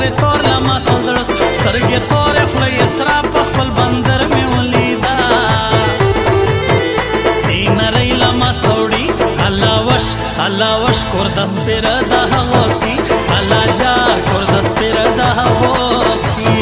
تور لما سزړس سترګې تورې خوله یې سره په خپل بندر مې ولیدا سینرۍ لما سوړي الله وش کور د سپېره د هغو سي الله جار کور د سپېره د هغو سي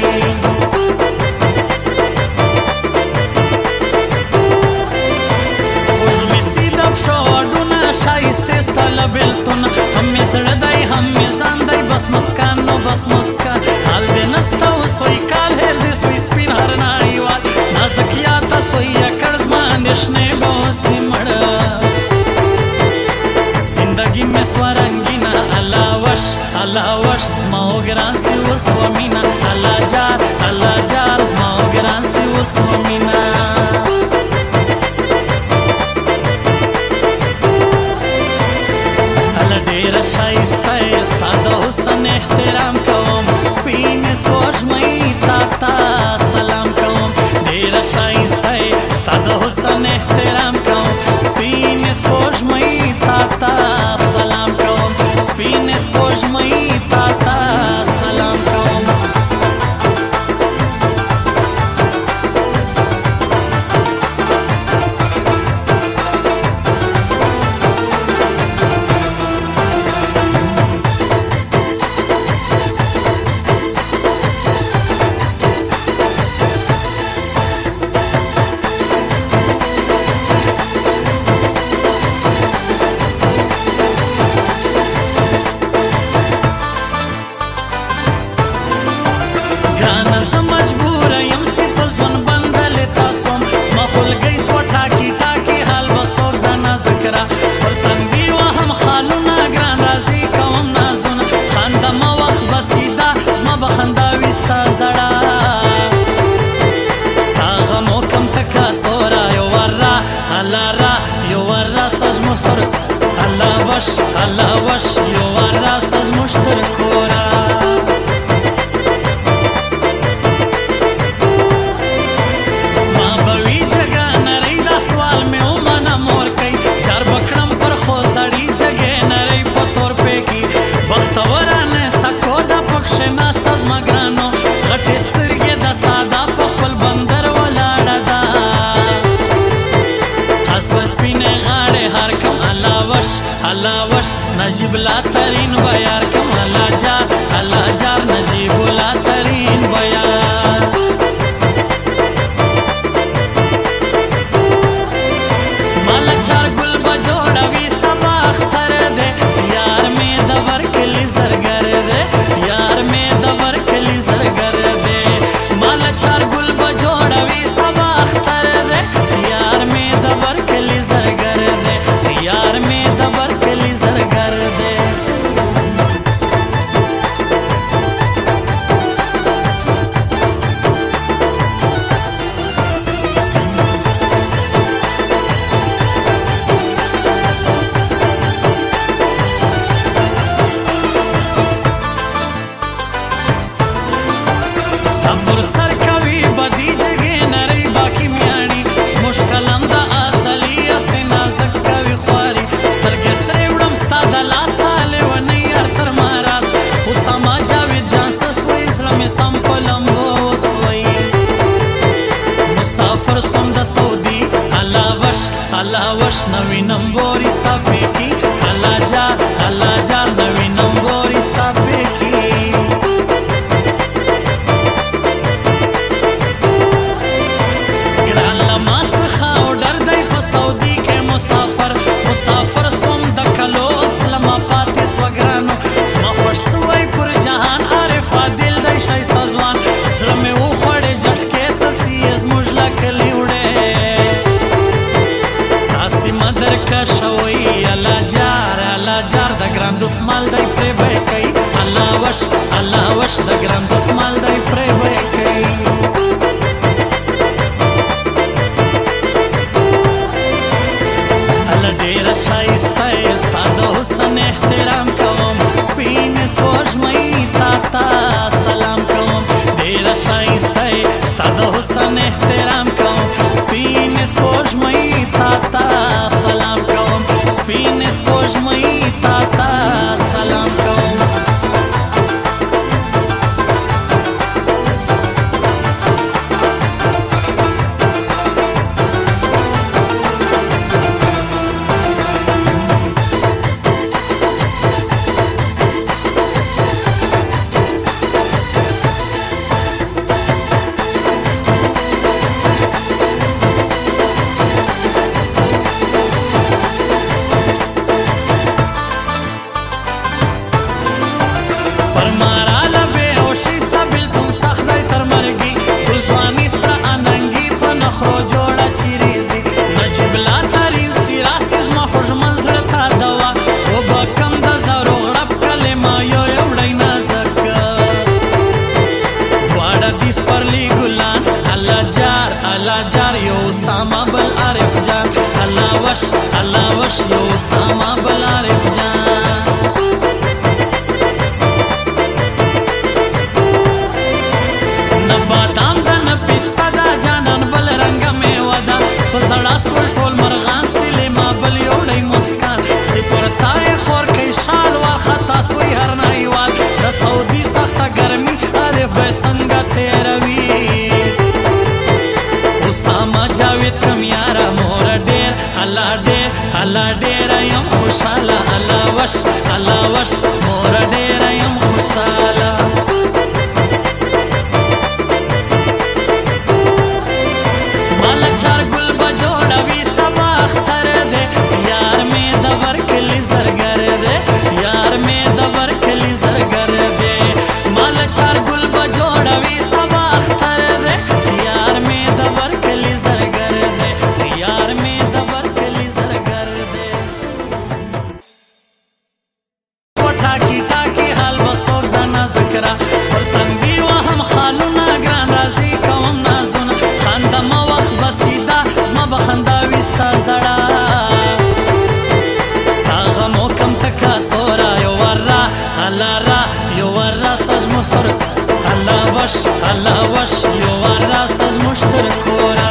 شایسته ستاله بیلتون هم می زړه دی هم می ځان دی بس مسکان نو بس مسکان حال دې نسته اوس وایي کال هېر دې سوی سپین هر نړیوال نازک یاده سوی یکړ زما اندېښنې به اوسې مړه زندګي مې سوه رنګینه الله وش زما وګران سي اوس ومینه الله جار زما وګران سي اوس ومینه ډېره ښایسته یې ستا د حسن احترام کوم سپین سپوږمۍ تا ته سلام کوم ډېره ښایسته یې ستا د حسن احترام کوم سپین سپوږمۍ تا ته سلام کوم سپین سپوږمۍ تا ته سلام کوم الله وش یو راس از مشترک کورا زما بوي جگہ نری دا سوال مې ومنه مور کوي چار بکړم پر خو سړی جگہ نری په تور پېکی بختورانه سکو د پکښ ناسته زما ګرانو غټې سترګې د ساده په خپل بندر ولاړه ده خاص په سپینې غاړې هر کوم الله وش نجیب لا ترین بیار کم الله جار نجیب لا ترین بیار مالا چار گل بجوڑوی سبا اختر دے یار میں دور کلی زرگر دے یار میں دور کلی زرگر دے مالا چار گل بجوڑوی سبا اختر دے یار میں دور کلی زرگر دے یار میں دور کلی زرگر دے ستمبر سر کوي بدی جگې نری باقی میاړي مشکلم دا اصلي اسې نازک کوي خواري سترګې سرې وړم ستا د لاسه لیونی یار تر ماراس اسامه جاوید جان سوی زړه مې سم په لمبو وسوی مسافر سوم د سعودي الله وش نوی نمبوري ستا فیکی الله جار نوی نمبوري ستا فیکی سعودي کې مسافر سوم د کلو اسلام پاتې سوګرانو زما خوښ سوی پر جهان عارف عادل دی ښایسته ځوان زړه مې وخوړې جټکې تسې زموږ له کلي وړې تاسې مدر که شوی الله جار د ګران دسمال دی پرې به کوي الله وش د ګران دسمال دی پرې به کوي ډېره ښایسته یې ستا د حسن احترام کوم سپین سپوږمۍ تا ته سلام کوم ډېره ښایسته یې ستا د حسن احترام کوم سپین سپوږمۍ تا ته سلام کوم سپین سپوږمۍ تا ته سلام کوم وش یو اسامه بل عارف جان نه بادام ده نه پیسته ده جانان بل رنګه میوه ده په زړه سول ټول مرغان سلیما بل یوړی مسکان سپرتا یې خور کوي شال وارخطا سوی هر نایوال د سعودي سخته ګرمي عارف به څنګه تیروي اسامه جاوید کم یاره مور ډېر الله ډېره یم خوشحاله الله وش مور ډېره یم خوشحاله مالا چار ګل به جوړوي سبا اختر دی یار مې د ورکلي زرګر دی یار مې د ورکلي زرګر دی مالا چار ګل به جوړوي سبا اختر دی یار مې د ورکلي زرګر دی یار مې د ورکلي زرګر دی ټاکی ټاکی حال وسوک د نازکرا پر تنګي وهم خالونه ګران راځي کوم نازونه خنده ما وخت بسیدا زما بخندا وستا زړه ستا غمو کم تکا تورا یو ورا یو ورا سز مشترک الله وش یو ورا سز مشترک کورا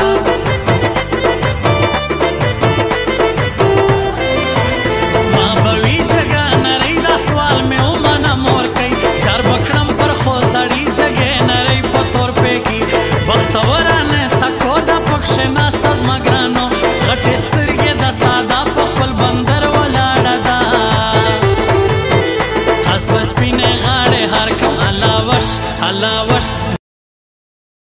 مګرانو غټې سترګې د ساده په خپل بندر ولاړه ده خاص په سپینې غاړې هر کم الله وش